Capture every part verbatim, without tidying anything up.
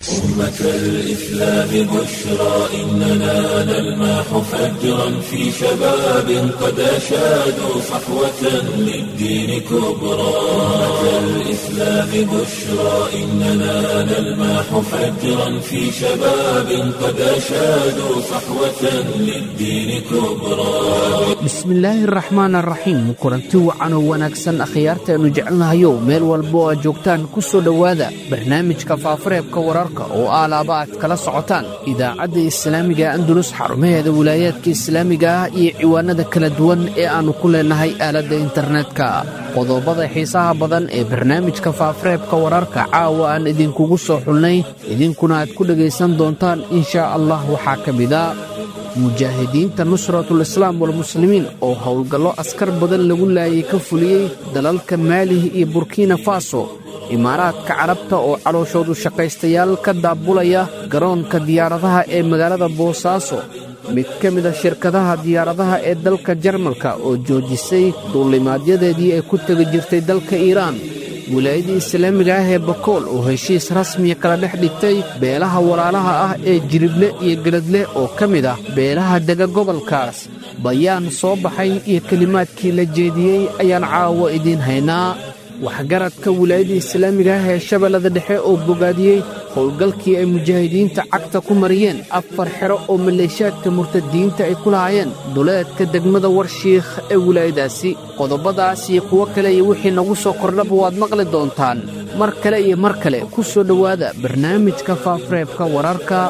أمة الإسلام بشرى إننا نلمح فجرا في شباب قد أشادوا صحوة للدين كبرى. أمة الإسلام بشرى إننا نلمح فجرا في شباب قد أشادوا صحوة للدين كبرى. بسم الله الرحمن الرحيم. kulanti wacan oo wanaagsan akhyaarteenu jecelnahayo meel walbo oo joogtaan ku soo dhawaada barnaamijka faafareebka wararka oo aalaaba aad kala socotaan idaacadda islaamiga andalus xarumaheeda wilaayaadka islaamiga ah iyo ciwaanada kala duwan ee aanu ku leenahay aaladda internetka. qodobada xiisaha badan ee barnaamijka faafareebka wararka caawa aan idinkugu soo xulnay idinkuna aad ku dhagaysan doontaan insha allah waxaa ka mid ah mujaahidiinta nusratul islaam walmuslimiin oo howlgallo askar badan lagu laayay ka fuliyey dalalka maali iyo burkina faso. imaaraadka carabta oo calooshoodu shaqaystayaal ka daabulaya garoonka diyaaradaha ee magaalada boosaaso. mid ka mid a shirkadaha diyaaradaha ee dalka jarmalka oo joojisay duulimaadyadeedii ay ku tegi jirtay dalka iiraan. wilaayadii islaamiga ah ee bakool oo heshiis rasmiya kala dhex dhigtay beelaha walaalaha ah ee jirible iyo geladle oo ka mid ah beelaha dega gobolkaas. bayaan soo baxay iyo kelimaadkii la jeediyey ayaan caawo idiin haynaa. waxgaradka wilaayadii islaamiga ah ee shabeellada dhexe oo bogaadiyey howlgalkii ay mujaahidiinta cagta ku mariyeen afar xero oo maleeshaadka murtadiinta ay ku lahaayeen duleedka degmada warshiikh ee wilaayadaasi. qodobadaas iyo kuwo kale iyo wixii nagu soo kordhaba waad maqli doontaan mar kale iyo mar kale ku soo dhowaada barnaamijka faafareebka wararka.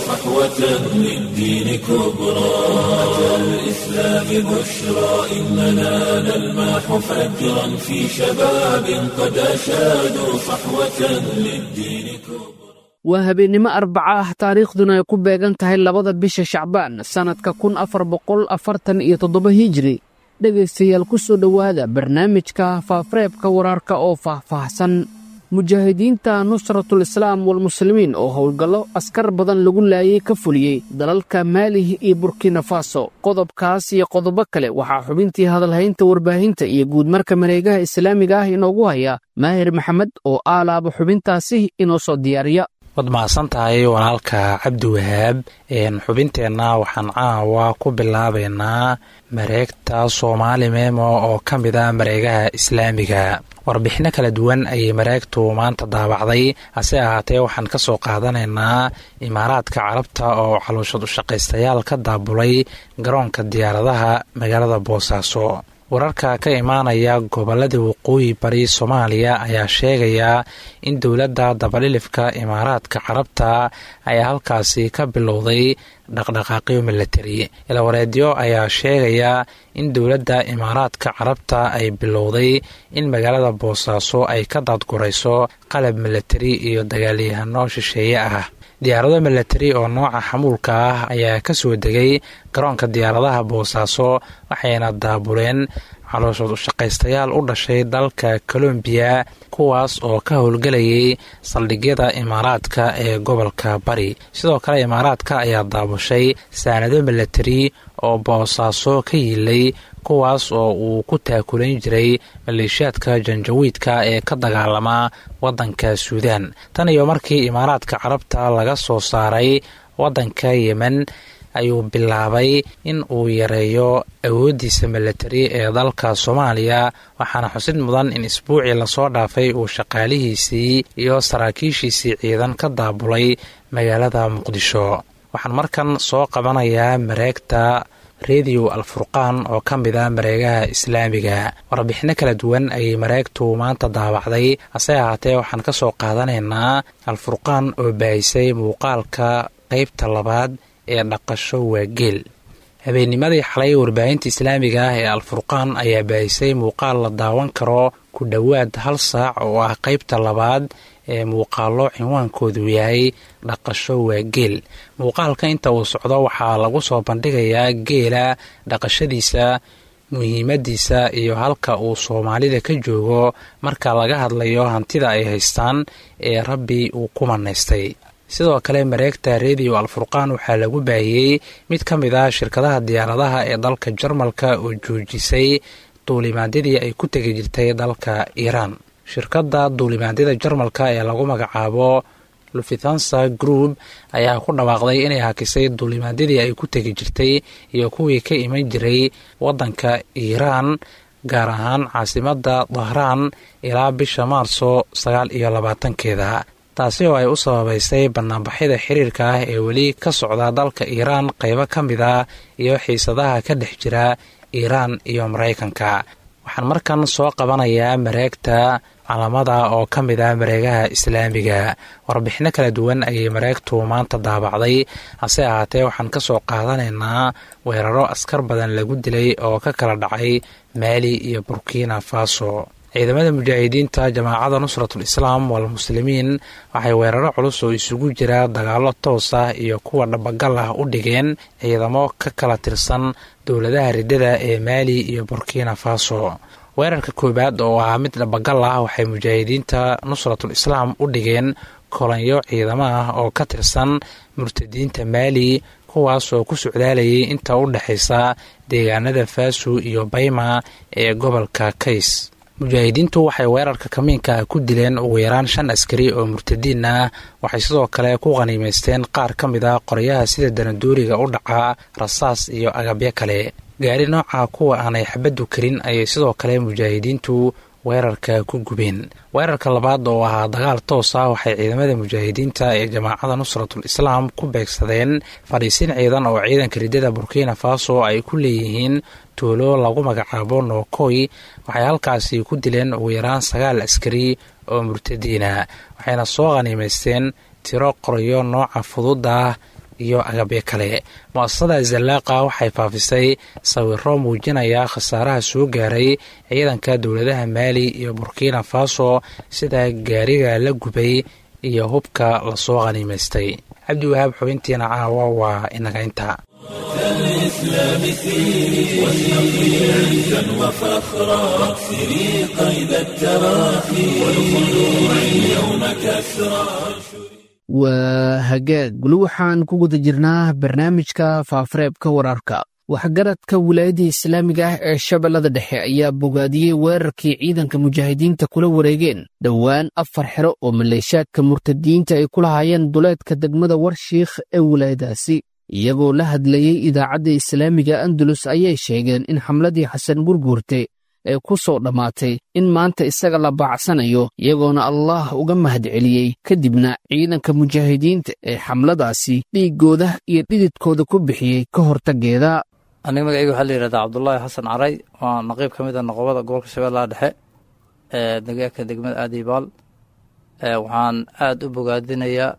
waa habeennimo arbaca ah taariikhduna ay ku beegan tahay labada bisha shacbaan sannadka kun afar boqol afartan iyo toddoba hijri. dhegaystayaal ku soo dhowaada barnaamijka faafareebka wararka oo faahfaahsan. mujaahidiinta nusratul islaam walmuslimiin oo howlgallo askar badan lagu laayay ka fuliyey dalalka maali iyo burkina faso. qodobkaas iyo qodobo kale waxaa xubintii hadalhaynta warbaahinta iyo guudmarka mareegaha islaamiga ah inoogu haya maahir maxamed oo aalaaba xubintaasi inoo soo diyaariya. waad mahadsan tahay walaalka cabdiwahaab. xubinteenna waxaan caawa ku bilaabaynaa mareegta soomaali meemo oo ka mid a mareegaha islaamiga. warbixinno kala duwan ayay mareegtu maanta daabacday, hase ahaatee waxaan ka soo qaadanaynaa imaaraadka carabta oo calooshad u shaqaystayaal ka daabulay garoonka diyaaradaha magaalada boosaaso. wararka ka imaanaya gobolada waqooyi bari soomaaliya ayaa sheegaya in dowladda dabalilifka imaaraadka carabta ay halkaasi ka bilowday dhaqdhaqaaqyo milatari. ilawareedyo ayaa sheegaya in dowladda imaaraadka carabta ay bilowday in magaalada boosaaso ay ka daadgurayso qalab milatari iyo dagaalyahano shisheeye ah. diyaarado milatari oo nooca xamuulka ah ayaa ka soo degay garoonka diyaaradaha boosaaso waxayna daabuleen calooshad u shaqaystayaal u dhashay dalka kolombiya kuwaas oo ka howlgelayay saldhigyada imaaraadka ee gobolka bari. sidoo kale imaaraadka ayaa daabushay saanado milatari oo boosaaso ka yiilay kuwaas oo uu ku taakulayn jiray maleeshiyaadka janjawiidka ee ka dagaalama waddanka suudaan. tan iyo markii imaaraadka carabta laga soo saaray waddanka yemen ayuu bilaabay in uu yareeyo awooddiisa milatari ee dalka soomaaliya, waxaana xusid mudan in isbuucii lasoo dhaafay uu shaqaalihiisii iyo saraakiishiisii ciidan ka daabulay magaalada muqdisho. waxaan markan soo qabanayaa mareegta rediyo alfurqaan oo ka mid a mareegaha islaamiga. warbixinno kala duwan ayay mareegtu maanta daabacday, hase ahaatee waxaan ka soo qaadanaynaa alfurqaan oo baahisay muuqaalka qaybta labaad ee dhaqasho waa geel. habeennimadii xalay warbaahinta islaamiga ah ee alfurqaan ayaa baahisay muuqaal la daawan karo ku dhowaad hal saac oo ah qaybta labaad ee muuqaallo cinwaankoodu yahay dhaqasho waa geel. muuqaalka inta uu socdo waxaa lagu soo bandhigayaa geela dhaqashadiisa, muhiimadiisa iyo halka uu soomaalida ka joogo marka laga hadlayo hantida ay haystaan ee rabbi uu ku manaystay. sidoo kale mareegta rediyo alfurqaan waxaa lagu baahiyey mid ka mid ah shirkadaha diyaaradaha ee dalka jarmalka oo joojisay duulimaadyadii ay ku tegi jirtay dalka iiraan. shirkadda duulimaadyada jarmalka ee lagu magacaabo lufthansa group ayaa ku dhawaaqday inay hakisay duulimaadyadii ay ku tegi jirtay iyo kuwii ka iman jiray waddanka iiraan gaar ahaan caasimadda dahraan ilaa bisha maarso sagaal iyo labaatankeeda taasi oo ay u sababaysay banaanbaxyada xiriirka ah ee weli ka socda dalka iiraan qaybo ka mid a iyo xiisadaha ka dhex jira iiraan iyo maraykanka. waxaan markan soo qabanayaa mareegta calamada oo ka mid ah mareegaha islaamiga. warbixino kala duwan ayay mareegtu maanta daabacday, hase ahaatee waxaan ka soo qaadanaynaa weeraro askar badan lagu dilay oo ka kala dhacay maali iyo burkina faso. ciidamada mujaahidiinta jamaacada nusratul islaam walmuslimiin waxay weeraro culus oo isugu jira dagaallo toos ah iyo kuwa dhabagal ah u dhigeen ciidamo ka kala tirsan dowladaha riddada ee maali iyo burkina faso. weerarka koowaad oo ah mid dhabagal ah waxay mujaahidiinta nusratul islaam u dhigeen kolanyo ciidamo ah oo ka tirsan murtadiinta maali kuwaas oo ku socdaalayay inta u dhexaysa deegaanada faso iyo bayma ee gobolka kays. mujaahidiintu waxay weerarka kamiinka ku dileen ugu yaraan shan askari oo murtadiin ah. waxay sidoo kale ku qaniimaysteen qaar ka mid a qoryaha sida danadooriga u dhaca, rasaas iyo agabyo kale. gaari nooca kuwa aanay xabaddu karin ayay sidoo kale mujaahidiintu weerarka ku gubeen. weerarka labaad oo ahaa dagaal toos ah waxay ciidamada mujaahidiinta ee jamaacada nusratul islaam ku beegsadeen fadhiisin ciidan oo ciidanka riddada burkina faso ay ku leeyihiin tuulo lagu magacaabo nookoy. waxay halkaasi ku dileen ugu yaraan sagaal askari oo murtadiina, waxayna soo qaniimaysteen tiro qoryo nooca fudud ah iyo agabyo kale. mu'asasada zallaaqa waxay faafisay sawiro muujinaya khasaaraha soo gaaray ciidanka dowladaha maali iyo burkina faso sida gaariga la gubay iyo hubka lasoo qaniimaystay. cabdiwahaab xubintiina caawa waa inaga inta. الإسلام سيري واشرقي عزا وفخرا واكسري قيد التراخي والخلوع اليوم كسرا. waa hagaag weli waxaan ku guda jirnaa barnaamijka faafareebka wararka. waxgaradka wilaayadda islaamiga ah ee shabeellada dhexe ayaa bogaadiyey weerarkii ciidanka mujaahidiinta kula wareegeen dhowaan afar xero oo maleeshaadka murtadiinta ay ku lahaayeen duleedka degmada warshiikh ee wilaayadaasi. iyagoo la hadlayey idaacadda islaamiga andalus ayay sheegeen in xamladii xasan gurguurte ee ku soo dhammaatay in maanta isaga la baacsanayo, iyagoona allaah uga mahadceliyey kadibna ciidanka mujaahidiinta ee xamladaasi dhiiggooda iyo dhididkooda ku bixiyey ka hortaggeeda. aniga magacayga waxaa la yidhahdaa cabdulaahi xasan caray, waa naqiib ka mid a noqobada gobolka shabeellaha dhexe ee degaanka degmada aadiibaal. waxaan aada u bogaadinayaa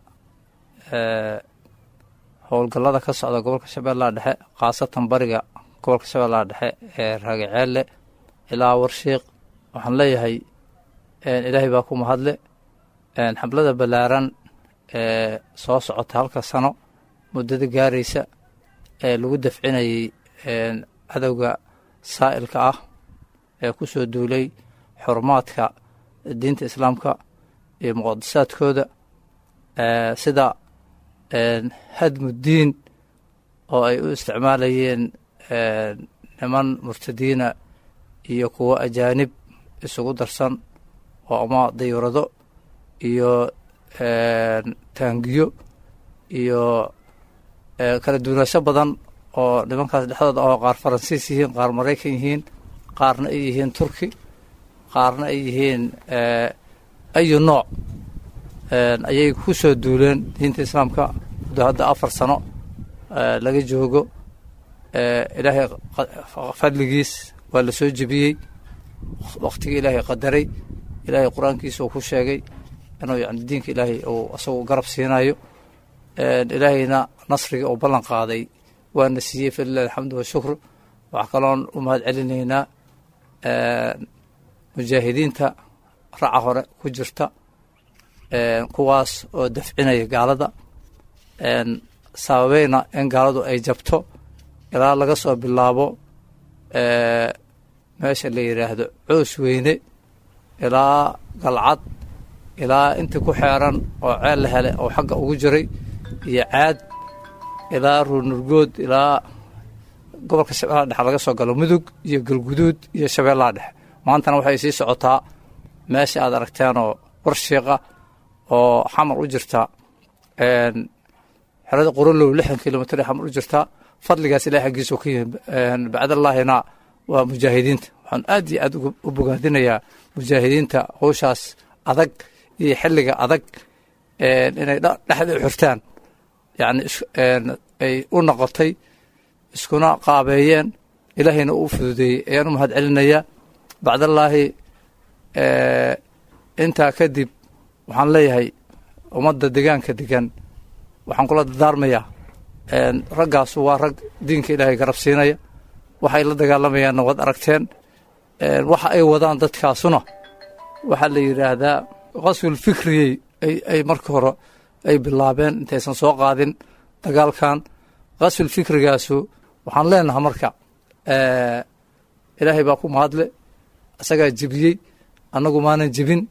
howlgallada ka socda gobolka shabeellaha dhexe, khaasatan bariga gobolka shabeellaha dhexe ee raagaceelle ilaa warshiiq. waxaan leeyahay ilaahay baa ku mahadle. xamlada ballaaran ee soo socota halka sano muddada gaaraysa ee lagu dafcinayay cadowga saa'ilka ah ee ku soo duulay xurumaadka diinta islaamka iyo muqadasaadkooda sida hadmuddiin oo ay u isticmaalayeen niman murtadiina iyo kuwo ajaanib isugu darsan oo ama dayuurado iyo taangiyo iyo kala duwanaansho badan oo nimankaas dhexdooda oo qaar faransiis yihiin, qaar maraykan yihiin, qaarna ay yihiin turki, qaarna ay yihiin ayu nooc ayay ku soo duuleen diinta islaamka muddo hadda afar sano laga joogo. ilaahay fadligiis waa la soo jebiyey waktigii ilaahay qadaray. ilaahay qur-aankiisa uu ku sheegay inuu yani diinka ilaahay uu asagu garab siinayo. ilaahayna nasriga uu ballan qaaday waana siiyey, falilahi alxamdu washukru. waxaa kaloon u mahad celinaynaa mujaahidiinta raca hore ku jirta, kuwaas oo dafcinaya gaalada, sababeyna in gaaladu ay jabto ilaa laga soo bilaabo meesha la yidhaahdo coos weyne ilaa galcad ilaa intii ku xeeran oo ceel la hele oo xagga ugu jiray iyo caad ilaa ruurnurgood ilaa gobolka shabeellaha dhexe laga soo galo mudug iyo galguduud iyo shabeellaha dhexe. maantana waxay sii socotaa meesha aad aragteenoo warshiiqa oo xamar u jirta xerada qorolow lixdan kilomitr ee xamar u jirtaa fadligaas ilahay xaggiisa ka yihin bacdallaahina waa mujaahidiinta waxaan aad iyo aad u bogaadinayaa mujaahidiinta howshaas adag iyo xilliga adag inay dhexda u xirtaan yani ay u noqotay iskuna qaabeeyeen ilaahayna uu fududeeyey ayaan u mahad celinayaa bacdallaahi intaa kadib waxaan leeyahay ummadda degaanka degan waxaan kula dardaarmayaa raggaasu waa rag diinka ilaahay garab siinaya waxay la dagaalamayaanna waad aragteen waxa ay wadaan dadkaasuna waxaa la yidhaahdaa qaswul fikriyey ay marka hore ay bilaabeen intaysan soo qaadin dagaalkan qaswul fikrigaasu waxaan leenahay marka ilaahay baa ku mahadle isagaa jebiyey annagu maanan jebin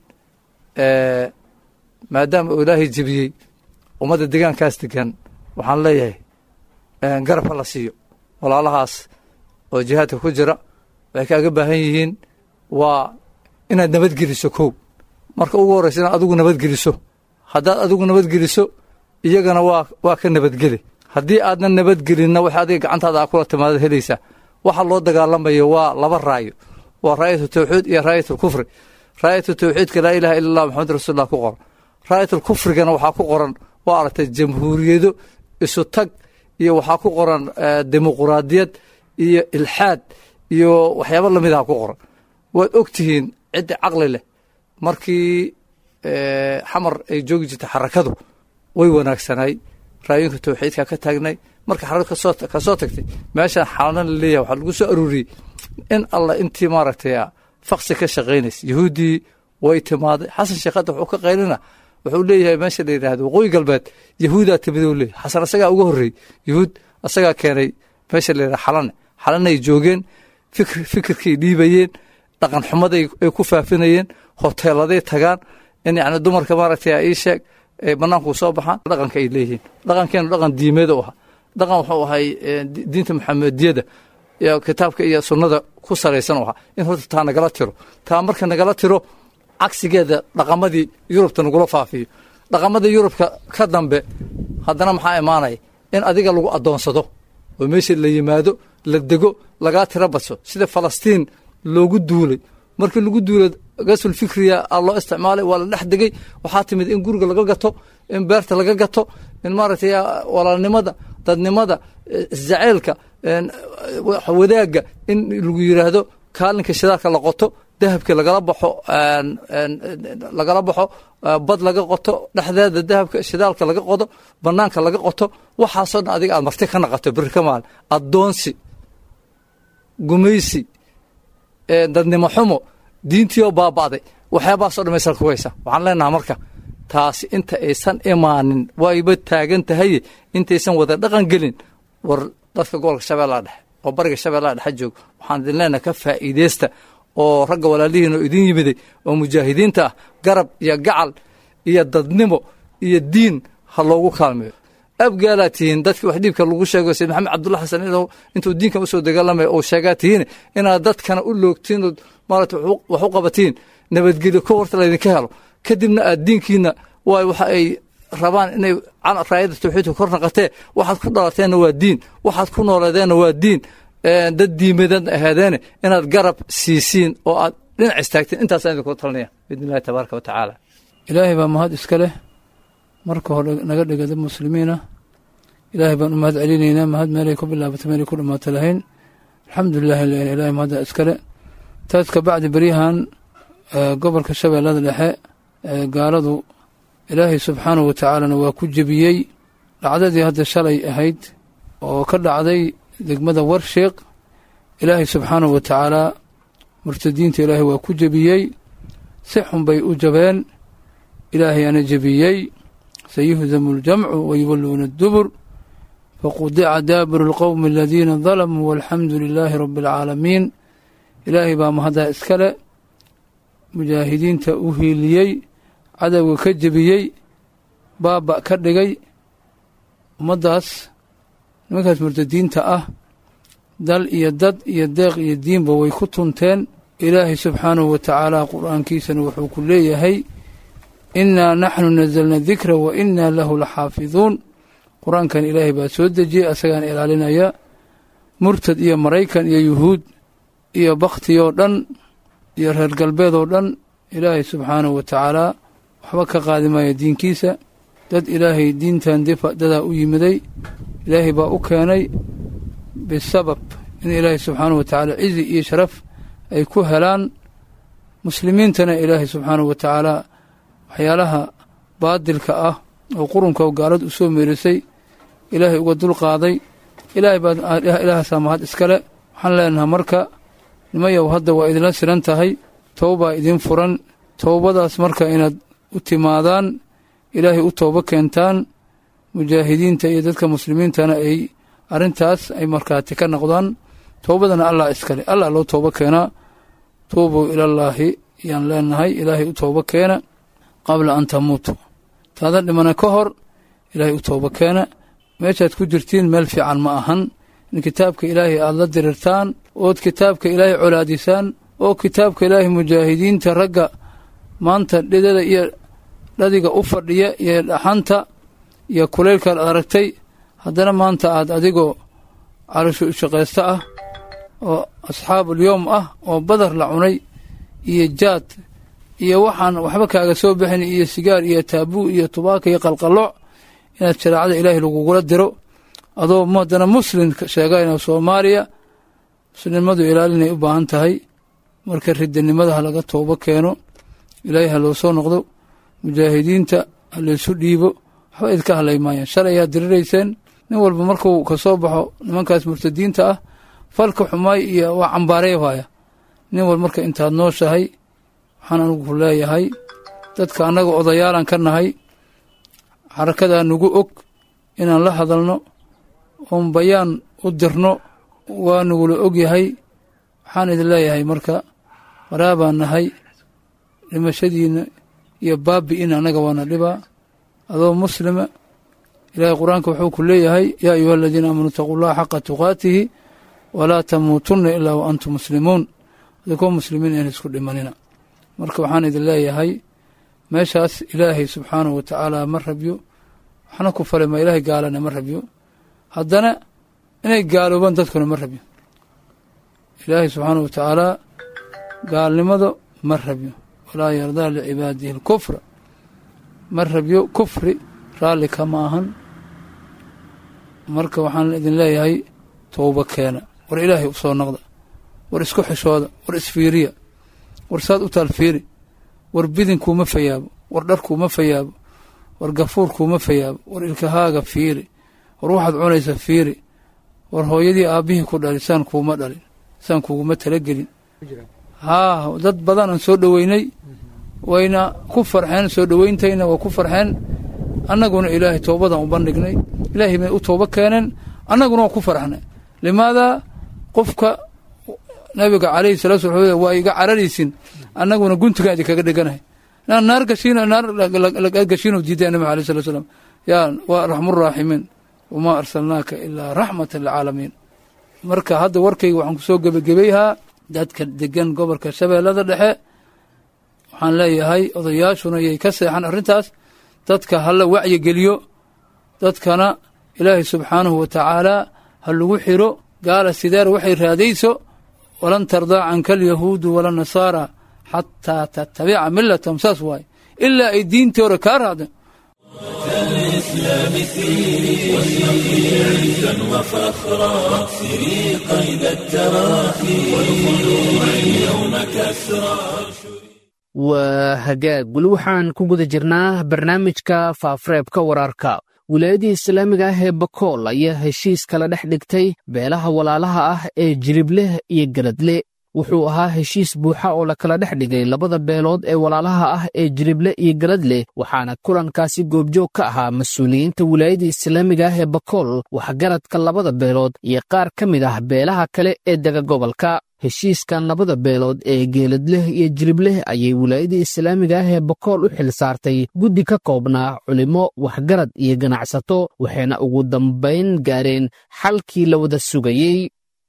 maadaama uu ilaahay jebiyey ummadda degaankaas degan waxaan leeyahay garab ha la siiyo walaalahaas oo jihaadka ku jira waxay kaaga baahan yihiin waa inaad nabadgeliso kow marka ugu horraysa inaad adigu nabadgeliso haddaad adigu nabadgeliso iyagana waa waa ka nabadgeli haddii aadna nabadgelinna waxa adiga gacantaada aa kula timaada helaysaa waxa loo dagaalamayo waa laba raayo waa raayatu tawxiid iyo raayatu kufri raayatu tawxiidka laa ilaha illa allah maxamed rasuulullah ku qoran raayatu kufrigana waxaa ku qoran waa aragtay jamhuuriyado isu tag iyo waxaa ku qoran dimuquraadiyad iyo ilxaad iyo waxyaabo lamidaha ku qoran waad og tihiin ciddi caqli leh markii xamar ay joogi jirtay xarakadu way wanaagsanaay raayinka tawxiidka ka taagnay marka xarad kasoo ka soo tagtay meeshaan xaalana la leeyahay waxaa lagu soo aruuriyey in allah intii maaragtay faqsi ka shaqaynaysa yahuuddii way timaaday xasan sheekhada wuxuu ka qaylina wuxuu leeyahay meesha la yidhaahdo waqooyi galbeed yahuudaa timid uu leeyahay xasan asagaa uga horreeyey yahuud asagaa keenay meesha la yidhahdo xalane xalanay joogeen fikr fikirkay dhiibayeen dhaqan xumaday ay ku faafinayeen hoteeladay tagaan in yacni dumarka maaragtay ii sheeg ay bannaanku soo baxaan dhaqanka ay leeyihiin dhaqankeenu dhaqan diimeed u ahaa dhaqan wuxuu ahay diinta maxamediyada iyo kitaabka iyo sunnada ku salaysan u ahaa in horta taa nagala tiro taa marka nagala tiro cagsigeeda dhaqamadii yurubta nagula faafiyo dhaqamada yurubka ka dambe haddana maxaa imaanaya in adiga lagu addoonsado oo meesha la yimaado la dego lagaa tiro badso sida falastiin loogu duulay markii lagu duulay gasul fikriya loo isticmaalay waa la dhex degay waxaa timid in guriga laga gato in beerta laga gato in maaragtay walaalnimada dadnimada isjaceylka wadaagga in lagu yidhaahdo kaalinka shidaalka la qoto dahabka lagala baxo lagala baxo bad laga qoto dhexdeeda dahabka shidaalka laga qodo bannaanka laga qoto waxaasoo dhan adiga aad marti ka naqato beri ka maalin addoonsi gumaysi dadnimo xumo diintii oo baaba'day waxyaabahaasoo dhan maysan kuwaysa waxaan leenahaa marka taasi inta aysan imaanin wayba taagan tahaye intaysan wada dhaqan gelin war dadka gobolka shabeellaha dhexe oo bariga shabeellaha dhexe joog waxaan idin leenahay ka faa'iidaysta oo ragga walaalihiin oo idin yimiday oo mujaahidiinta ah garab iyo gacal iyo dadnimo iyo diin ha loogu kaalmeeyo abgaalaa tihiin dadkii wax dhiibka lagu sheego sayd maxamed cabdulla xasan inuu intuu diinkan usoo dagaalamaya oo sheegaa tihiin inaad dadkana u loogtiin oo maarata wax u qabatiin nabadgelyo ko warta laydinka helo kadibna aad diinkiina waay waxa ay rabaan inay raayadda tawxiidka kor naqatee waxaad ku dhalateenna waa diin waxaad ku nooleedeenna waa diin dad diimadeedna ahaadeene inaad garab siisiin oo aad dhinac istaagtiin intaasaan idinku talinaya biidni illahi tabaaraka wa tacaala ilaahay baa mahad iska leh marka hore naga dhiga dad muslimiina ilaahay baan u mahad celinaynaa mahad meelay ku bilaabato meelay ku dhammaato lahayn alxamdulilahi ilaahay mahadda iskale taas ka bacdi beryahan gobolka shabeellada dhexe gaaladu ilaahay subxaanahu wa tacaalana waa ku jebiyey dhacdadii hadda shalay ahayd oo ka dhacday degmada warsheeq ilaahay subxaanahu wa tacaalaa murtadiinta ilaahay waa ku jebiyey si xun bay u jabeen ilaahay ana jebiyey sayuhdamu اljamcu wayuwalluuna اdubur faqudica daabiru اlqowmi aladiina dalamuu walxamdu lilaahi rabbi اlcaalamiin ilaahay baa mahaddaa iskale mujaahidiinta u hiiliyey cadowga ka jebiyey baaba ka dhigay ummaddaas nimankaas murtadiinta ah dal iyo dad iyo deeq iyo diinba way ku tunteen ilaahay subxaanahu wa tacaala qur-aankiisana wuxuu ku leeyahay innaa naxnu nazalna dikra wa innaa lahu la xaafiduun qur-aankan ilaahay baa soo dejiyey asagaan ilaalinaya murtad iyo maraykan iyo yuhuud iyo bakhtiyoo dhan iyo reer galbeedoo dhan ilaahay subxaanahu wa tacaalaa waxba ka qaadi maayo diinkiisa dad ilaahay diintan difa dadaa u yimiday ilaahay baa u keenay bisabab in ilaahay subxaanahu wa tacaala cizi iyo sharaf ay ku helaan muslimiintana ilaahay subxaanahu wa tacaalaa waxyaalaha baadilka ah oo qurunka oo gaalad u soo meerisay ilaahay uga dulqaaday ilaahay baa ilaahaasaa mahad iskale waxaan leenaha marka nimayow hadda waa idinla siran tahay towbaa idin furan towbadaas marka inaad u timaadaan ilaahay u toobo keentaan mujaahidiinta iyo dadka muslimiintana ay arrintaas ay markaati ka noqdaan towbadana allah iskale allah loo toobo keenaa tuubuu ilallaahi yaan leenahay ilaahay u toobo keena qabla an tamuutu taadan dhimana ka hor ilaahay u toobo keena meeshaad ku jirtiin meel fiican ma ahan in kitaabka ilaahay aada la dirirtaan ood kitaabka ilaahay colaadisaan oo kitaabka ilaahay mujaahidiinta ragga maanta dhidada iyo dhadiga u fadhiya iyo dhaxanta iyo kulaylkaad aragtay haddana maanta aad adigoo calasho ushaqaysto ah oo asxaabuulyoom ah oo badar la cunay iyo jaad iyo waxaan waxba kaaga soo bixin iyo sigaar iyo taabuu iyo tubaaka iyo qalqallooc inaad shareecada ilaahay lagugula diro adoo haddana muslim sheegayna soomaaliya muslimnimadu ilaalinay u baahan tahay marka ridanimada ha laga toobo keeno ilaahay ha loo soo noqdo mujaahidiinta ha laysu dhiibo waxba idka hadlay maayaan shalay ayaad dirirayseen nin walba markuu ka soo baxo nimankaas murtadiinta ah falka xumaay iyo waa cambaarey waaya nin walba marka intaad nooshahay waxaan anugu leeyahay dadka annaga odayaalan ka nahay xarakadaa nugu og inaan la hadalno oon bayaan u dirno waa nugula og yahay waxaan idin leeyahay marka waraabaan nahay dhimashadiina iyo baabi'ina annaga waana dhibaa adoo muslima ilaahay qur-aanka wuxuu ku leeyahay yaa ayuha aladiina aamanuu itaquu llaha xaqa tuqaatihi walaa tamuutunna ilaa wa antum muslimuun adikoo muslimiin aan isku dhimanina marka waxaan idin leeyahay meeshaas ilaahay subxaanahu wa tacaala ma rabyo waxna ku fale ma ilaahay gaalana ma rabyo haddana inay gaaloobaan dadkuna ma rabyo ilaahay subxaanahu wa tacaalaa gaalnimada ma rabyo walaa yardaa licibaadihi alkufra ma rabyo kufri raalli kama ahan marka waxaan idin leeyahay towba keena war ilaahay u soo noqda war isku xishooda war isfiiriya war saad u taal fiiri war bidinkuuma fayaabo war dharkuuma fayaabo war gafuurkuuma fayaabo war ilkahaaga fiiri war waxaad cunaysa fiiri war hooyadii aabbihii ku dhali saan kuuma dhalin saan kuguma talagelin haa dad badan aan soo dhoweynay wayna ku farxeen soo dhoweyntayna waa ku farxeen annaguna ilaahay towbadan u bandhignay ilaahay bay u toobo keeneen annaguna waa ku farxnay limaadaa qofka nabiga calayhi salatu wasalam waa iga cararaysin annaguna guntigaan idinkaga dheganahay inaan naar gashiino naar laga gashiino diiday nabiga calayhi salatu wasalam yaa waa raxmuraaximiin wamaa arsalnaaka ilaa raxmatan lilcaalamiin marka hadda warkayga waxaan ku soo gebagabayhaa dadka degan gobolka shabeellada dhexe waxaan leeyahay odayaashuna yay ka seexan arrintaas dadka hala wacyi geliyo dadkana ilaahay subxaanahu wa tacaalaa ha lagu xiro gaala sideer waxay raadayso walan tardaa canka alyahuudu wala nasaara xataa tattabica milatahum saas waaye ilaa ay diintooda kaa raacdeen الإسلام سيري واشرقي عزا وفخرا واكسري قيد التراخي والخلوع اليوم كسرا waa hagaag weli waxaan ku guda jirnaa barnaamijka faafureebka wararka wilaayadii islaamiga ah ee bakool ayaa heshiis kala dhex dhigtay beelaha walaalaha ah ee jilibleh iyo galadle wuxuu ahaa heshiis buuxa oo la kala dhex dhigay labada beelood ee walaalaha ah ee jilible iyo galadle waxaana kulankaasi goobjoog ka ahaa mas-uuliyiinta wilaayada islaamiga ah ee bakool waxgaradka labada beelood iyo qaar ka mid ah beelaha kale ee dega gobolka heshiiskan labada beelood ee geeladleh iyo jilibleh ayay wilaayada islaamiga ah ee bakool u xil saartay guddi ka koobnaa culimo waxgarad iyo ganacsato waxayna ugu dambayn gaareen xalkii la wada sugayey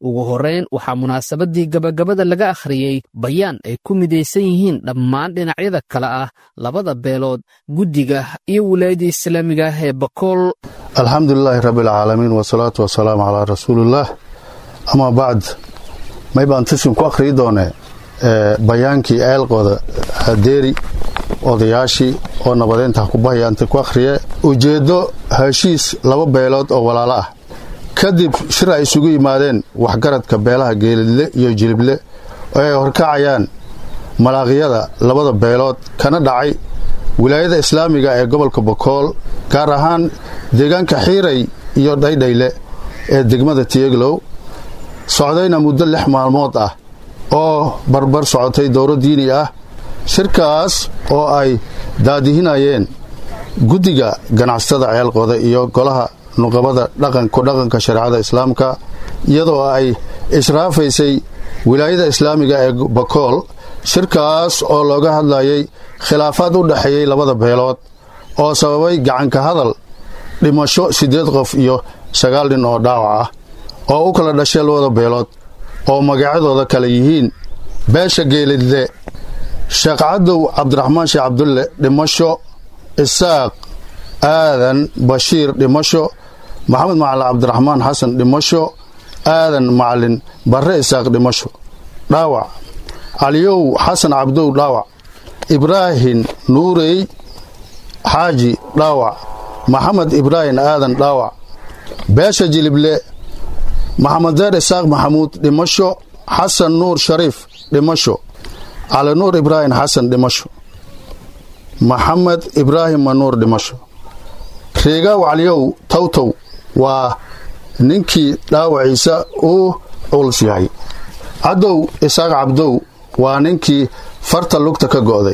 ugu horrayn waxaa munaasabadii gabagabada laga akhriyey bayaan ay ku midaysan yihiin dhammaan dhinacyada kale ah labada beelood guddiga iyo wilaayadda islaamiga ah ee bakool alxamdulilaahi rabbialcaalamiin wasalaatu wasalaamu calaa rasuulillaah amaa bacd may baan tisim ku akhriyi doonee bayaankii eelqooda hadeeri odayaashii oo nabadeynta ku bahayaantay ku akhriye ujeeddo heshiis laba beelood oo walaalo ah kadib shir ay isugu yimaadeen waxgaradka beelaha geelidle iyo jilible oo ay horkacayaan malaaqyada labada beelood kana dhacay wilaayada islaamiga ee gobolka bokool gaar ahaan deegaanka xiiray iyo dhaydhayle ee degmada tieglow socdayna muddo lix maalmood ah oo barbar socotay dowro diini ah shirkaas oo ay daadihinayeen guddiga ganacsatada ceelqooda iyo golaha nuqabada dhaqanku dhaqanka shareecada islaamka iyadoo ay israafaysay wilaayada islaamiga ee bakool shirkaas oo looga hadlayay khilaafaad u dhexeeyey labada beelood oo sababay gacanka hadal dhimasho siddeed qof iyo sagaal nin oo dhaawac ah oo u kala dhashay labada beelood oo magacyadooda kale yihiin beesha geelidle sheekh cadow cabdiraxmaan sheekh cabdulle dhimasho isaaq aadan bashiir dhimasho maxamed macalin cabdiraxmaan xasan dhimasho aadan macalin barre isaaq dhimasho dhaawac caliyow xasan cabdow dhaawac ibraahin nuurey xaaji dhaawac maxamed ibraahin aadan dhaawac beesha jilible maxamed deer isaaq maxamuud dhimasho xasan nuur shariif dhimasho cali nuur ibraahim xasan dhimasho maxamed ibraahim manuur dhimasho reegaaw caliyow tawtow waa ninkii dhaawaciisa uu culus yahay cadow isaaq cabdow waa ninkii farta lugta ka go'day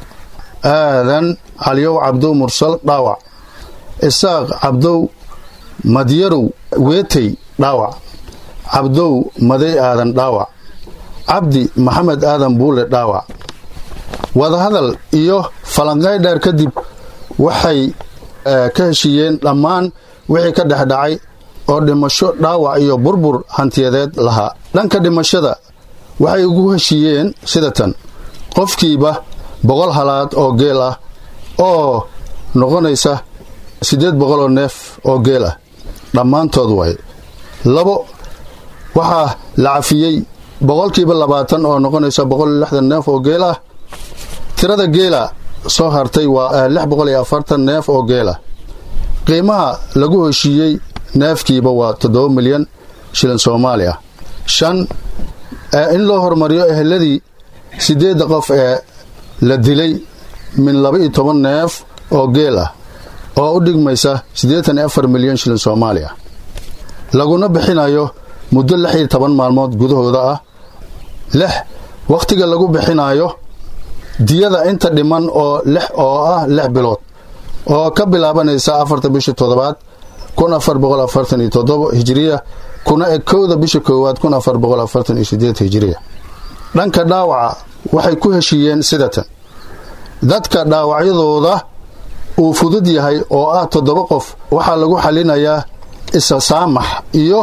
aadan caliyow cabdow mursal dhaawac isaaq cabdow madyarow weetay dhaawac cabdow maday aadan dhaawac cabdi maxamed aadan buule dhaawac wadahadal iyo falanqay dheer kadib waxay ka heshiiyeen dhammaan wixii ka dhex dhacay oo dhimasho dhaawac iyo burbur hantiyadeed lahaa dhanka dhimashada waxay ugu heshiiyeen sida tan qofkiiba boqol halaad oo geel ah oo noqonaysa siddeed boqol oo neef oo geel ah dhammaantood waay labo waxaa la cafiyey boqolkiiba labaatan oo noqonaysa boqol iyo lixdan neef oo geel ah tirada geela soo hartay waa lix boqol iyo afartan neef oo geel ah qiimaha lagu heshiiyey neefkiiba waa toddoba milyan shilin soomaali ah shan in loo hormariyo eheladii siddeedda qof ee la dilay min laba iyo toban neef oo geel ah oo u dhigmaysa siddeetan iyo afar milyan shilin soomaali ah laguna bixinayo muddo lix iyo toban maalmood gudahooda ah lix wakhtiga lagu bixinayo diyada inta dhiman oo lix oo ah lix bilood oo ka bilaabanaysa afarta bisha toddobaad kun afar boqol afartan iyo toddoba hijiriya kuna eg kowda bisha koowaad kun afar boqol afartan iyo siddeed hijiriya dhanka dhaawaca waxay ku heshiiyeen sidatan dadka dhaawacyadooda uu fudud yahay oo ah toddoba qof waxaa lagu xalinayaa isa saamax iyo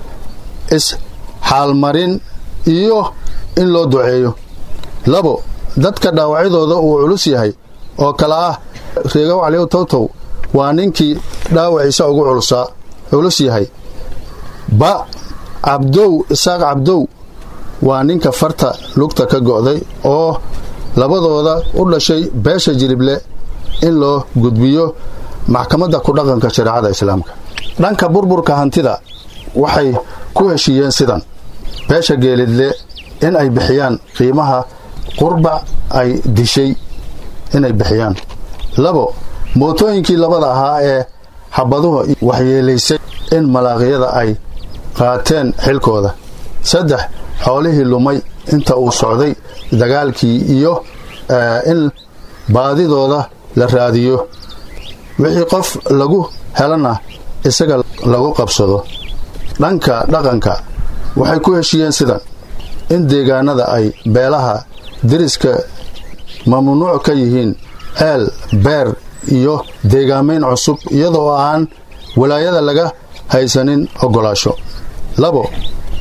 is-xaalmarin iyo in loo duceeyo labo dadka dhaawacyadooda uu culus yahay oo kale ah reegow caliyow towtow waa ninkii dhaawaciisa ugu culusaa culus yahay ba cabdow isaaq cabdow waa ninka farta lugta ka go'day oo labadooda u dhashay beesha jilible in loo gudbiyo maxkamadda ku dhaqanka shareecada islaamka dhanka burburka hantida waxay ku heshiiyeen sidan beesha geelidle in ay bixiyaan qiimaha qurbac ay dishay inay bixiyaan labo mootooyinkii labada ahaa ee xabaduhu waxyeelaysay in malaaqyada ay qaateen xilkooda saddex xoolihii lumay inta uu socday dagaalkii iyo in baadidooda la raadiyo wixii qof lagu helana isaga lagu qabsado dhanka dhaqanka waxay ku heshiiyeen sidan in deegaanada ay beelaha deriska mamnuuc ka yihiin ceel beer iyo deegaamayn cusub iyadoo aan walaayada laga haysanin ogolaasho labo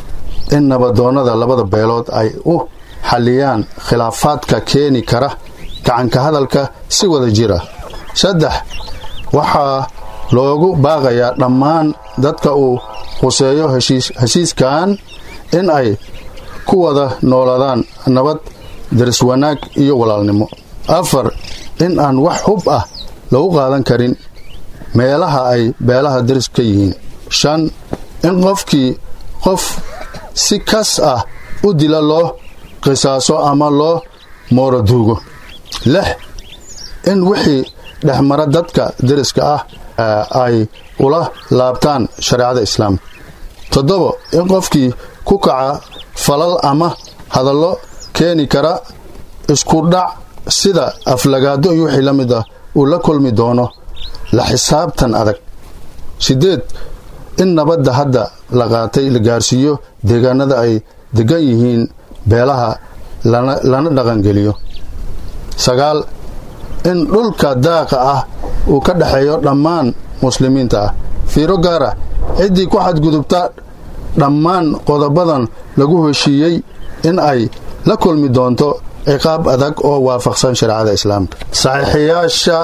in nabadoonnada labada beelood ay u xalliyaan khilaafaadka keeni kara gacanka hadalka si wada jira. saddex waxaa loogu baaqayaa dhammaan dadka uu khuseeyo heshiiskan in ay ku wada noolaadaan nabad, daris wanaag iyo walaalnimo. afar in aan wax hub ah lagu qaadan karin meelaha ay beelaha daris ka yihiin. shan in qofkii qof si kas ah u dila loo qisaaso ama loo mooroduugo. lix in wixii dhexmara dadka dariska ah ay ula laabtaan shareecada islaamka. toddobo in qofkii ku kaca falal ama hadallo keeni kara isku dhac sida aflagaado iyo wixii la mid ah uu la kulmi doono la xisaabtan adag. sideed in nabadda hadda la qaatay la gaarsiiyo deegaanada ay degan yihiin beelaha lana dhaqangeliyo. sagaal in dhulka daaqa ah uu ka dhexeeyo dhammaan muslimiinta ah. fiiro gaar ah ciddii ku xadgudubta dhammaan qodobadan lagu heshiiyey in ay la kulmi doonto ciqaab adag oo waafaqsan shareecada islaamka. saxiixiyaasha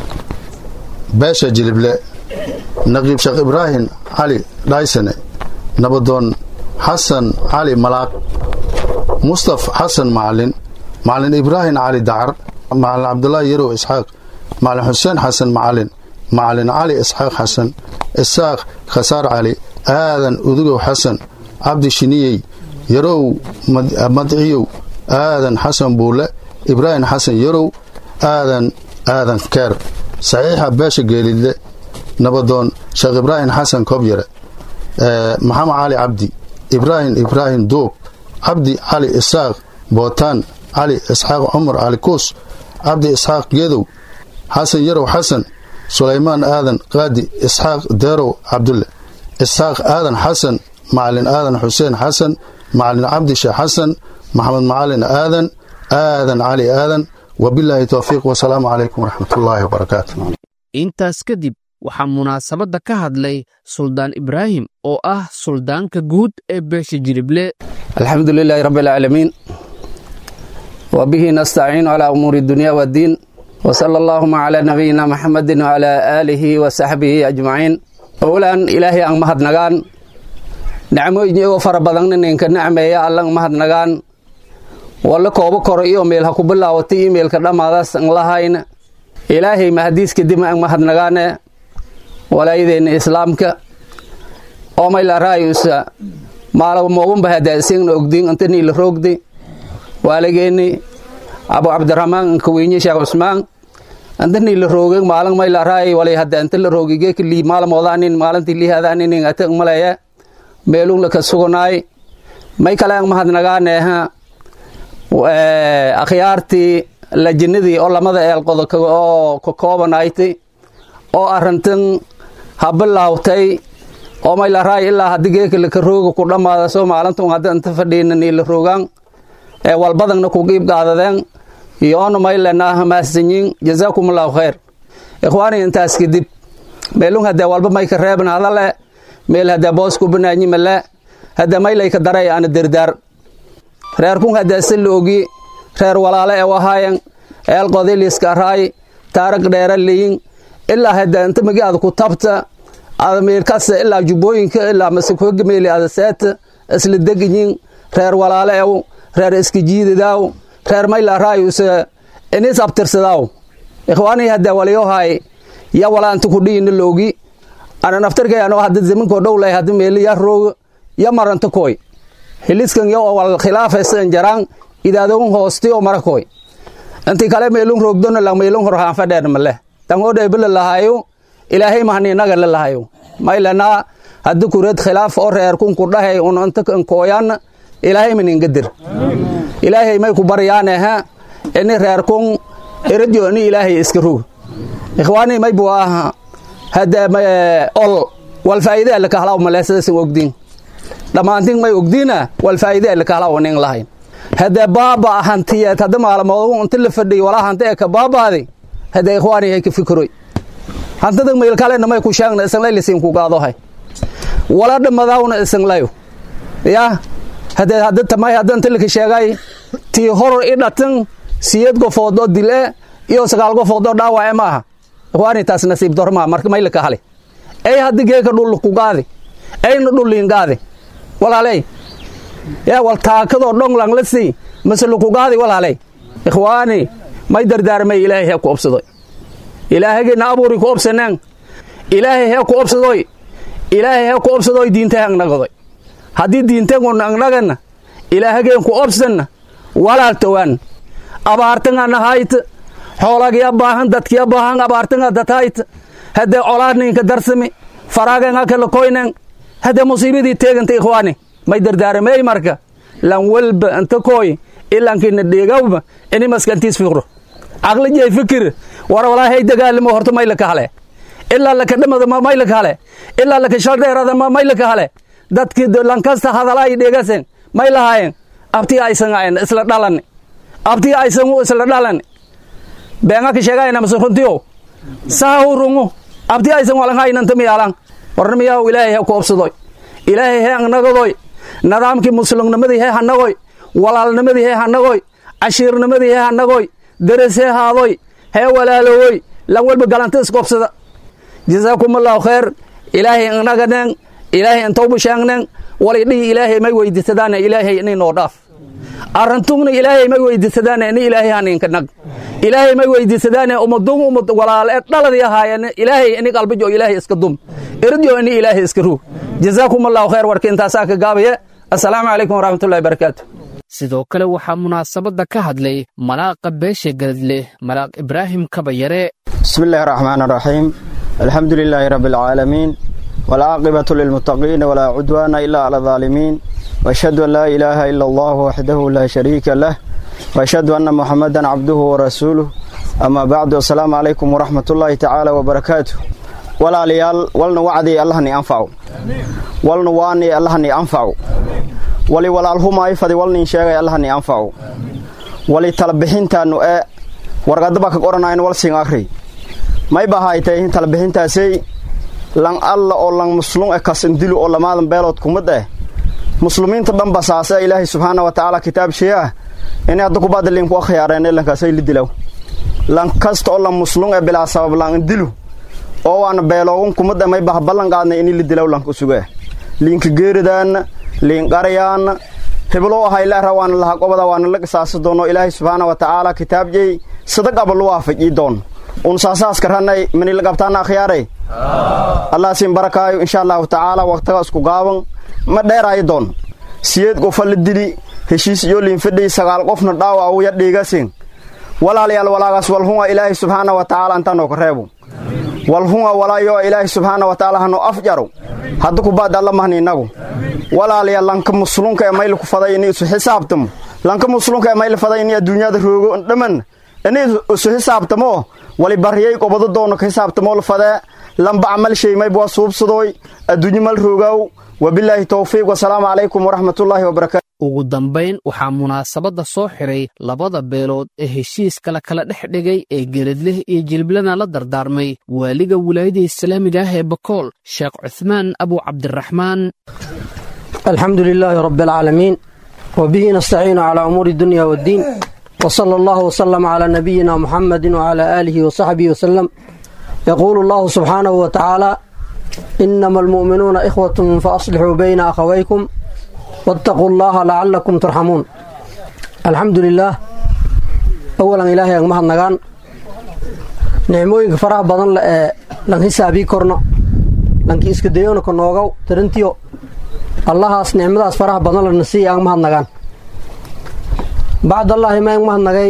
beesha jilible naqiib sheekh ibraahim cali dhaysane, nabadoon xasan cali malaaq, mustaf xasan macalin, macalin ibraahim cali dacar, macalin cabdulaahi yarow isxaaq, macalin xuseen xasan macalin, macalin cali isxaaq xasan, isaaq khasaar cali, aadan udugow xasan, cabdi shiniyey, yarow madciyow, aadan xasan buule, ibraahim xasan yarow, aadan aadan keer. saxiixa beesha geelidle nabadoon sheekh ibraahim xasan kobyare, maxamed cali cabdi, ibraahim ibraahim duub, cabdi cali isaaq bootaan, cali isxaaq cumar cali kuus, cabdi isxaaq geedow, xasan yarow xasan, sulaymaan aadan qaadi, isxaaq deerow cabdulle, isxaaq aadan xasan, macalin aadan xuseen xasan, macalin cabdi sheekh xasan, maxamed macalin aadan, aadan cali aadan. wabilaahi towfiiq, wasalaamu calaykum waraxmatullaahi wabarakaatu. intaas kadib waxaa munaasabadda ka hadlay suldaan ibraahim oo ah suldaanka guud ee beesha jilible. alxamdu lilaahi rabbi alcaalamiin wa bihi nastaciinu calaa umuuri dunya waddiin wa sala allaahuma calaa nabiyina maxamedin wacalaa aalihi wa saxbihi ajmaciin. owlaan ilaahay aan mahadnagaan, nicmooyin iyagoo fara badanna ninka nacmeeya allan mahadnagaan, walla koobo koro iyo meel ha ku bilaawatay iimailka dhammaadaas an lahayna ilaahay mahadiis kadib aan mahadnagaane walaayadeenna islaamka oo mayla raayusa maalaw moogunba hadaasingna ogdiin antanii la roogday waalageeni abu cabdiraxmaan kaweyne sheekh cusmaan antanii la roogay maalan mayla raay walay hadda anta la roogige kli maalmoodanin maalantii lihaadanin ata malaya meelun la ka sugunaay may kale aan mahadnagaane ha akhyaartii lajinadii oo lamada eelqodo oo ka koobanaaytay oo arrintan ha bilaawtay oo may la raay ilaa haddii geeka laka rooga ku dhammaada soo maalintan hadda inta fadhiinanii la roogaan ee walbadanna ku qiib qaadadeen iyoona may lenaaha maasanyiin jazaakumullahu khayr. ikhwaani intaas kadib meelun haddee walba may ka reebna hadale meel haddee boos ku banaanyi male haddee maylay ka daray ana derdaar reerkun haddaase la ogi reer walaale ee wahaayan eelqodi liiska raay taarag dheera leeyin ilaa hadda inta magi aad ku tabta aad meelkaas ilaa jubbooyinka ilaa masakooga meeli aad seeta isla deganyin reer walaale ee reer iska jiidadaaw reer mayla raayusa inis abtirsadaaw. ikhwaani hadda waliyo haay ya walaanta ku dhiina la ogi ana naftarkay anoo hadda zamankoo dhow leh hadda meeli ya roog ya maranta kooy hiliskan yo wal khilaafaysan jaraan idaadon hoosti oo marakoy anti kale meelun roogdona la meelun horhaan fadheer male tango dheebla lahayo ilaahay mahni naga la lahayo maylana haddu kureed khilaaf oo reer kun ku dhahay un anta kan kooyan ilaahay min ingadir ilaahay may ku baryaane ha in reer kun iradio ni ilaahay iska rug. ikhwaani may buaha hada ol wal faa'iido la ka halaaw maleesada ogdiin dhamaantiin may ogdiina wal faa'iido la ka halaaw nin lahayn hada baaba hantiyeed hada maalmood inta la fadhiyo wala hanta ka baabaaday hada ikhwaani ay ka fikroy hantada meel kale namay ku sheegna isan leeysin ku qaado hay wala dhamadaawna isan leeyo ya haddee hadda tamay haddan tilka sheegay tii horor i dhatan siyeed qofood oo dile iyo sagaal qofood oo dhaawac maaha ikhwaani taas nasiib dorma marka may la ka hale ay hadda geeka dhul ku qaadi ayna dhulin qaadi walaalay yaa wal taakado dhong lang la si masal ku qaadi walaalay ikhwaani may dardaarmay ilaahay ku obsaday ilaahayna abuuri ku obsanaan ilaahay ku obsaday ilaahay ku obsaday diinta aan naqday haddii diinta aan naqana ilaahay ku obsanna walaal tawaan abaartan aan hayt xoolaga baahan dadka baahan abaartan dadayt hada colaadninka darsami faraagan kala koynan hada musiibadii teegantay ikhwaani may dardaarmay marka lan walba anta koy ilaan kina dheegawba inay maskantiis fiqro aqli jay fikir war walaahay dagaalmo horta may la ka hale ilaa la ka dhamada ma may la ka hale ilaa la ka shaldeerada ma may la ka hale dadkii lan kasta hadalay dheegasen may lahaayeen abti aysan aan isla dhalan abti aysan u isla dhalan beenga ka sheegayna masxuntiyo saahurungu abti aysan wala haynan tamiyaalan warnamiya ilaahay ku obsadoy ilaahay aan nagadoy nidaamkii muslimnimadii hay hanagoy walaalnimadii hay hanagoy cashiirnimadii hay hanagoy darasee haadoy hay walaalooy lan walba galanta isku obsada jazaakumullahu khair ilaahay aan nagadan ilaahay aan tawba shaangnan walidii ilaahay may weydiisadaan ilaahay inay noo dhaaf arantugna ilaahay may weydiisadaan in ilaahay haninka nag ilaahay may weydiisadaan ummadum ummad walaal ee dhaladii ahaayeen ilaahay in qalbijo ilaahay iska dum irdiyo in ilaahay iska ruu jazaakumullahu khair warka intaas ka gaabaya assalaamu alaykum waraxmatullaahi wabarakaatuh sidoo kale waxaa munaasabada ka hadlay malaaqa beesha garadle malaaq ibraahim kabayare bismillaahir rahmaanir rahiim alxamdulillaahi rabbil caalamiin wal aaqibatu lil muttaqiin wala udwaana illa ala zaalimiin wa ashhadu an laa ilaaha illa allah wahdahu la shariika lah wa ashhadu anna muhammadan abduhu wa rasuluhu amma ba'du assalamu alaykum wa rahmatullaahi ta'ala wa barakaatuh walaalayaal walna wacdi allah ni anfa'u walna waani allah ni anfa'u wali walaalhuma ay fadi walnin sheegay allah ni anfa'u wali talbixintaanu ee warqadaba ka qoranayn wal siin akhri may bahaaytay talbixintaasay lan alla oo lan muslim ee kasan dilu oo lamaadan beelood kumada muslimiinta dhan basaasa ilaahay subhanahu wa ta'ala kitaab sheeya inay hadda ku badalin ku khiyaareen lan kaasay lidilaw lan kasta oo lan muslim ee bila sabab lan dilu oo waan beeloogun kumada may bah ballan qaadnay in lidilaw lan ku sugaa link geeridan lin qarayaan heblo waxa ilaahay rawaan la qobada waan la qisaas doono ilaahay subhanahu wa ta'ala kitaab jey sadaq abal waafaji doon un saasaas karanay min la qabtaana khiyaaray allah siin barakaayo insha Allah ta'ala waqtiga isku gaaban ma dheeray doon siyeed qof la dili heshiis iyo lin fadhi sagaal qofna dhaawac oo yadhigasin walaalayaal walaagaas walhuwa ilaahay subhanahu wa ta'ala anta noo reebo walhuwa walaayo ilaahay subhanahu wa ta'ala hano afjaro hadda ku baad Allah mahni inagu walaalayaal lanka muslimka ee mayl ku faday inay isu xisaabtamo lanka muslimka ee mayl faday inay adduunyada roogo dhaman inay isu xisaabtamo wali bariyay qobado doono ka xisaabtamo la fadaa lamba amal shay may boo suubsadoy adduunyo mal roogaw wabillahi tawfiiq wa salaamu alaykum wa rahmatullahi wa barakaatuh ugu dambayn waxaa munaasabada soo xiray labada beelood ee heshiiska la kala dhex dhigay ee geladleh iyo jilblana la dardaarmay waaliga wilaayada islaamiga ah ee Bakool Sheekh Uthman Abu Cabdiraxmaan alxamdulillaahi rabbil caalamiin wa bihi nastaciinu calaa umuuri dunya waddiin wa sala allahu wasalama calaa nabiyina muxammadin wacalaa aalihi wasaxbihi wasalam yaquulu allahu subxaanahu wa tacaala inama almu'minuuna ikhwatun fa aslixuu bayna akhawaykum واتقوا الله لعلكم ترحمون الحمد لله أولا إلهي أن مهد نغان نعموين فرح بدن لن حسابي كورنا لن كيسك ديون كنوغو ترنتيو الله اس نعمة اس فرح بدن لنسي أن مهد نغان بعد الله ما أن مهد نغاي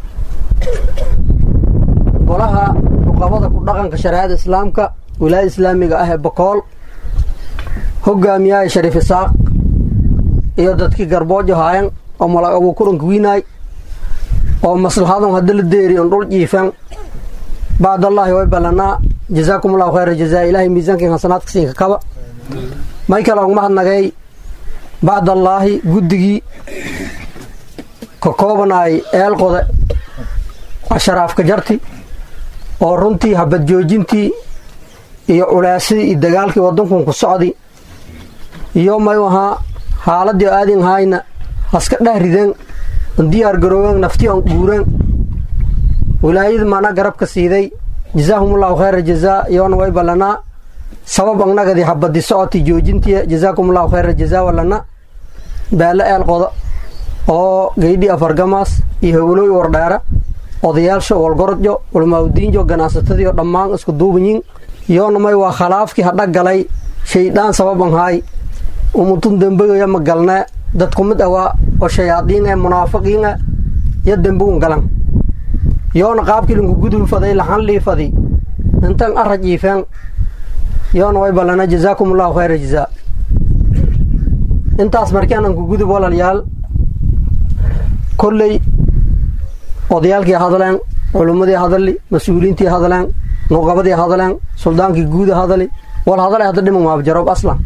قولها نقابضة كردقان كشريعة إسلامك ولاية إسلامي أهل بقول هقامياء شريف الساق iyo dadkii garboojo haayeen oo malaga uu kulanka wiinay oo maslahadan hadda la deeri on dhul jiifan baad allah way balana jazaakumullahu khayra jazaa ilaahi miisaanka hasanaadka siinka kaba may kala ugu mahadnagay baad allah guddigii ka koobanay eelqoda asharaafka jarti oo runtii habad joojintii iyo ulaasidii dagaalkii wadanku ku socday iyo may waxa xaaladii aadin hayna haska dhahridan diyaar garoowan naftii aan guuran wilaayada mana garabka siiday jazakumullahu khayra jazaa yoona way balana sabab annagadi habadi socoti joojintiya jazakumullahu khayra jazaa walana baala eel qodo oo geydhi afargamaas iyo howlooy wardheera odayaasha walgorodyo ulmaawdiinjo ganacsatadiio dhammaan isku duubanyin yoona may waa khalaafkii hadha galay shaydaan sababan haay umutun dembegaya ma galnee dadku mid awaa oo shayaadiin ee munaafiqiin e yo dembugun galan yoona qaabkii linku gudubi faday laxan lii fadi intan araj iifeen yoona way ballana jazaakumullahu khayra jazaa intaas markaan anku gudub walaalayaal kolley odayaalkii hadleen culummadii hadali mas-uuliyiintii hadleen nuqabadii hadleen suldaankii guuda hadali wal hadale hadda dhiman waabjaroob aslan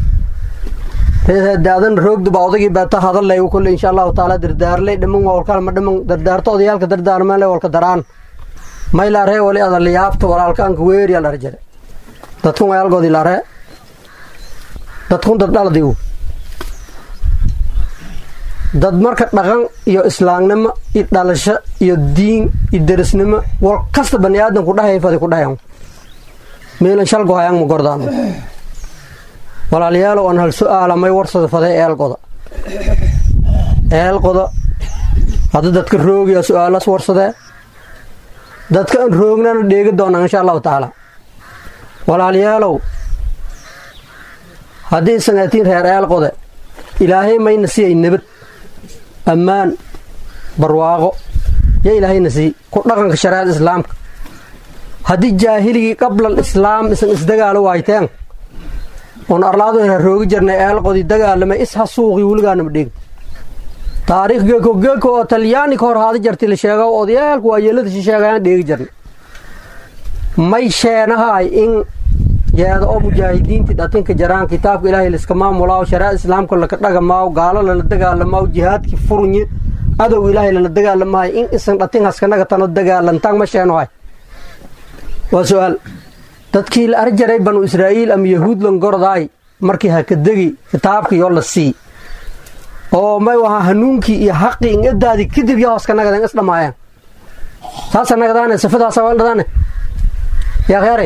daadan roogduba odagii beeta hadallay kolley insha allahu taala dardaarley dhiman waa walkaalma dhiman dardaarto odayaalka dardaarmeenle walka daraan maylaaree wali adaliyaabta walaalkaanka weeriya dharjare dadkun wayaalgoodii laaree dadkun dad dhaladiu dad marka dhaqan iyo islaamnimo iyo dhalasho iyo diin iyo derisnimo wal kasta bani aadan ku dhahay fadi ku dhahayan meelan shalgo hayaan ma gordaano walaalayaal aan hal su'aala may warsada faday eelqoda eelqoda hadda dadka roogiya su'aalas warsada dadka aan roognana dheegi doonaa insha allahu taala walaalayaalow haddii sangatiin reer eelqoda ilaahay mayna siiyay nabad ammaan barwaaqo ya ilaahayna sii ku dhaqanka shariicada islaamka haddii jaahiligii qabla alislaam isan isdagaalo waayteen oon arlaado hera roogi jirnay eelqodii dagaalamay isha suuqii weligaanama dhegi taariikh geeko geeko oo talyaani ka hor haada jarti la sheego odayaalku waa yeelada shisheegayaan dheegi jirnay may sheenahay in jeeda oo mujaahidiintii dhatinka jaraan kitaabka ilaahay liska maamulaaw shariicada islaamka laka dhagamaaw gaalo lala dagaalamaaw jihaadkii furunyi adow ilaahay lala dagaalamahay in isan dhatin haskanaga tano dagaalantaan ma sheenohay waa su-aal dadkii la arjaray banu israa'iil ama yahuud langorodaay markii hakadegi kitaabkii oo la sii oo may wahaa hanuunkii iyo xaqii in edaadii kadib yo hoskanagadan is dhammaayeen saasa nagadaane sifadaasa waldhadaane yaa kheeray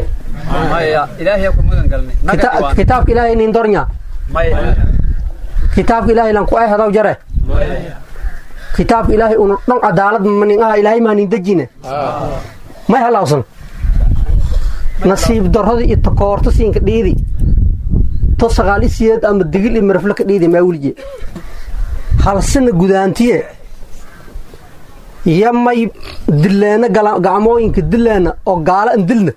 kitaabka ilaahay nin dornya kitaabka ilaahay lan ku ay hadaw jare kitaabka ilaahay unu dhan cadaalad manin aha ilaahay maa nin dejine may halawsan nasiib darrada iyo takoorto siinka dhiidi to sagaal isiyeed ama digil iyo marafle ka dhiidi maa welije halsana gudaantiye iyo may dileena gacmooyinka dileena oo gaala an dilna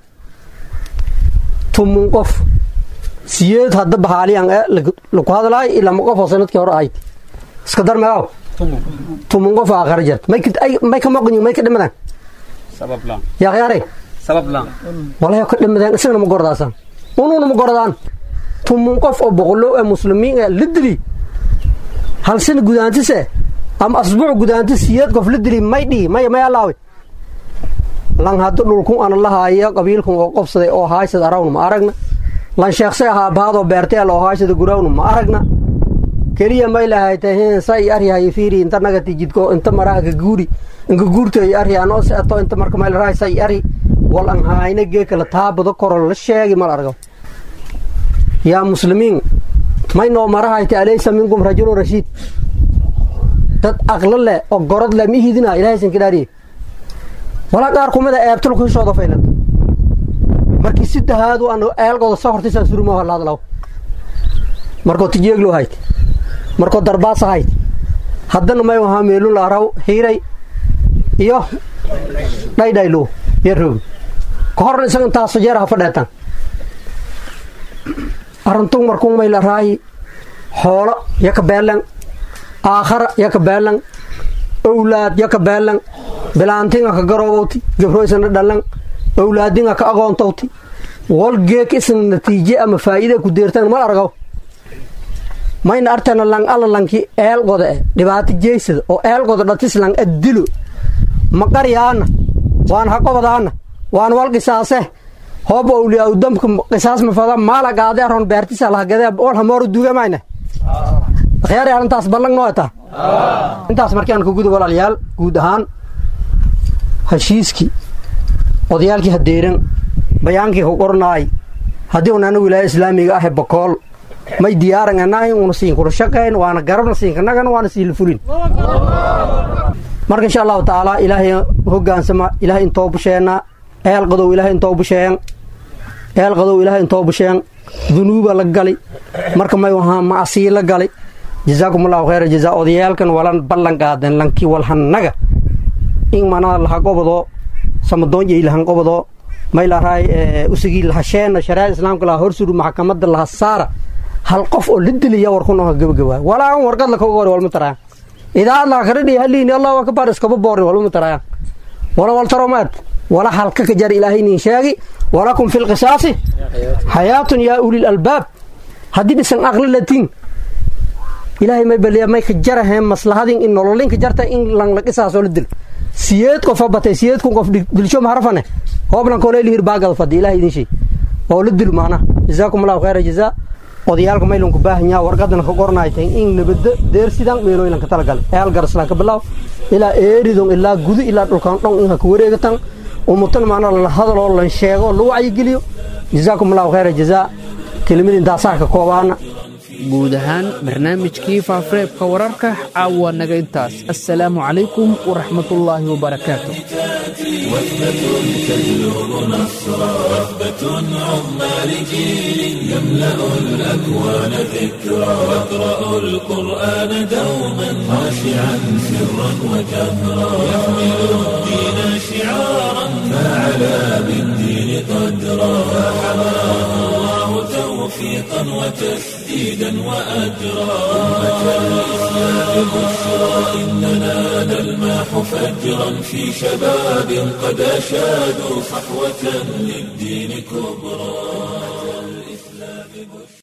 tumun qof siyeed hadda bahaaliyan ee laku hadlaay ilama qof oo sanadkii hore ahayd iska dar meegaw tumun qof aakhara jart may ka maqanyi may ka dhimadaan yaa khiyaaray walahi ka dhimadaan isagana ma gordaasan unuuna ma gordaan tumun qof oo boqolow ee muslimiin ee la dili hal sana gudaantise ama asbuuc gudaanti siyeed qof la dili may dhihi may may alaawe lan hadda dhulkun ana lahaayo qabiilkun oo qobsaday oo haaysad arawna ma aragna lan sheekhsay ahaa baadoo beerteel oo haaysada gurawna ma aragna keliya may lahay taheen say aryahay fiiri inta nagati jidko inta maraha ka guuri inka guurtay aryahay anoo seeto inta marka may lahay say ari wal an haayna geeka la taabado korol la sheegi mal argo yaa muslimiin may noo marahay ta alaysa minkum rajulun rashiid dad aqlo leh oo gorod leh mihidina ilaahay san kidaariye walaa qaar kumida eebtul ku soo dafaylan markii sidahaadu aan eelgooda soo hortaysan surmo la hadlaw markoo tijeeglo hayt markoo darbaas hayt haddana may waxa meelu la raw hiiray iyo dhaydhaylo yaroo korna isaga taas jeer ha fadheetan aruntu markuu may la raay xoolo yaka beelan aakhara yaka beelan awlaad yaka beelan bilaantinga ka garoobowti gabroysana dhalan awlaadinga ka aqoontowti wal geek isan natiije ama faa'iido ku deertan ma argaw mayna artana lang alla lanki eelgoda eh dhibaato jeysada oo eelgoda dhatis lang adilo maqaryaana waan haqobadaana waan wal qisaase hoob awliya udamka qisaas ma fada maala gaade aron beertisa la gadee wal hamoor duugamayna akhyaari arrintaas ballan noo eta intaas markaan ku gudo walaalayaal guud ahaan heshiiskii odayaalkii hadeeran bayaankii ku qornaay haddii unaana wilaaya islaamiga ah bokool may diyaaran anahay una siin kula shaqayn waana garabna siin kanagana waana siin fulin marka insha Allah taala ilaahay hogaansama ilaahay intoo busheena eel qadow ilaahay intoo busheen eel qadow ilaahay intoo busheen dunuuba la gali marka may waxa maasiir la gali jazakumullahu khayra jazaa odayaalkan walan ballan qaadan lanki walhanaga in mana la gobado samadoon yeelahan gobado may la raay usigi la hasheen shariicada islaamka la horsuru maxkamadda la saara hal qof oo lidiliya war ku noo gabagaba wala aan warqad la ka goor wal mataraa idaa la akhrini haliin allah akbar iskaba boor wal mataraa wala wal taromat wala halka ka jar ilaahay in sheegi walakum fil qisas hayatun ya ulil albab hadii bisan aqli latin ilaahay may baliya may ka jarahay maslahadin in nololin ka jarta in lang la qisaaso la dil siyeed qof batay siyeed qof dilsho maarafane hoblan koolay hirbaagal fadii ilaahay idin shay oo la dil maana jazakumullahu khayra jazaa odayaalka maylon ku baahan yahay warqadan ka qornaaytay in nabada deer sidan meelooyin ka talagal eal garslan ka bilaw ilaa eeridon ilaa gudu ilaa dhulkan dhon in ka wareegatan umatan maana la hadalo la sheego loo wacyi geliyo jazakumullahu khayra jazaa kalimadin taasaa ka koobana guud ahaan barnaamijkii faafareebka wararka caawa naga intaas assalaamu calaykum waraxmatullaahi wabarakaatu وثبة تجلب نصرا وثبة عظمى لجيل يملأ الأكوان ذكرا يقرأ القرآن دوما خاشعا سرا وجهرا يحمل الدين شعارا فعلى بالدين قدرا فحماه الله توفيقا وتسديدا وأجرا أمة الإسلام بشرى إننا نلمح فجرا في شباب قد أشادوا صحوة للدين كبرى.